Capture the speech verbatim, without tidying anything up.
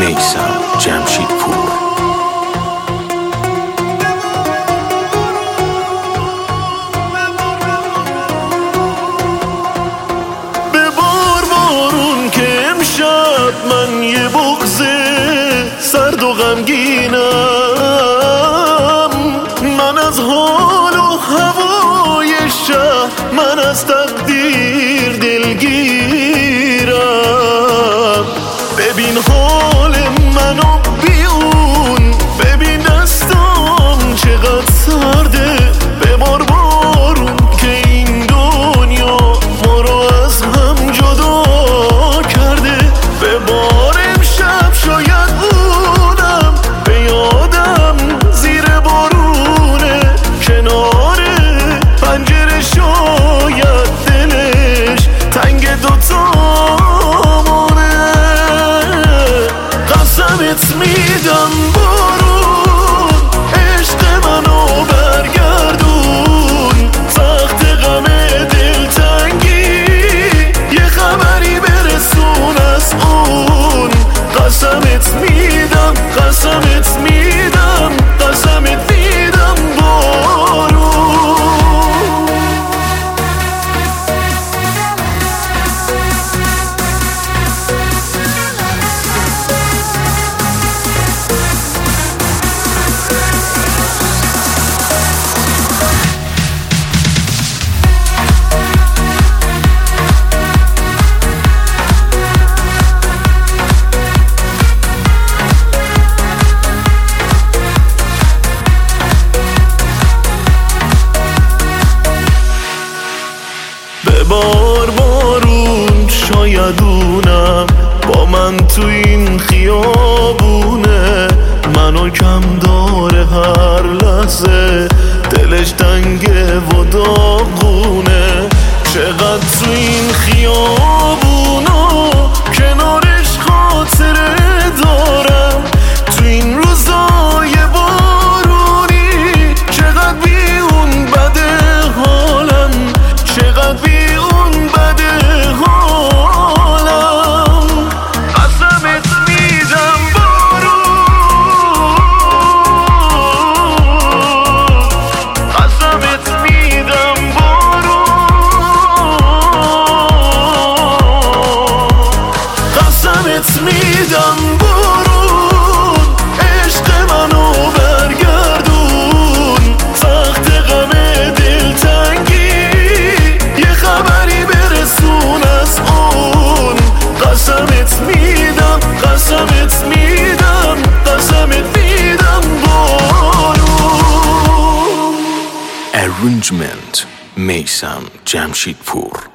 میثم جمشیدپور. به بار بارون که امشب من یه بغض سرد و غمگینم، من از حال و هوای شهر، من از تقدیر دلگیرم. ببین حال منو بیون، ببین دستم چقدر سرده. به بار بارون که این دنیا ما رو از هم جدا کرده. به بار امشب شاید اونم به یادم زیر بارونه، کنار پنجره شاید دلش تنگ دوتامونه. قسمت میدم بارون عشق منو برگردون، سخت غم دلتنگی یه خبری برسون از اون. قسمت میدم قسمت میدم قسمت میدم بارون. به بار بارون شاید اونم با من تو این خیابونه، منو کم داره هر لحظه، دلش تنگه و داغونه. چقدر تو این خیابونا کنارش خاطره دارم، تو این روزای بارونی چقدر بی اون بده حالم، چقدر بی اون بده حالم. قسمت میدم بارون، قسمت میدم بارون، قسمت میدم بارون عشق منو برگردون، سخت غم دلتنگی یه خبری برسون از اون. قسمت میدم قسمت میدم قسمت میدم بارون. Arrangement میثم جمشیدپور.